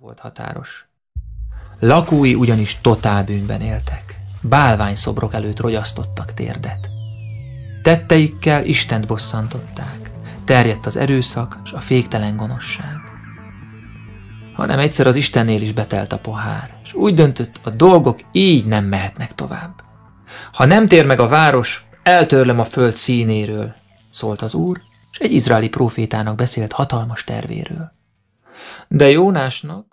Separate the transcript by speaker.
Speaker 1: volt határos. Lakói ugyanis totál bűnben éltek. Bálványszobrok előtt rogyasztottak térdet. Tetteikkel Istent bosszantották. Terjedt az erőszak és a féktelen gonoszság. Hanem egyszer az Istennél is betelt a pohár, és úgy döntött, a dolgok így nem mehetnek tovább. Ha nem tér meg a város, eltörlöm a föld színéről, szólt az Úr, és egy izraeli prófétának beszélt hatalmas tervéről. De Jónásnak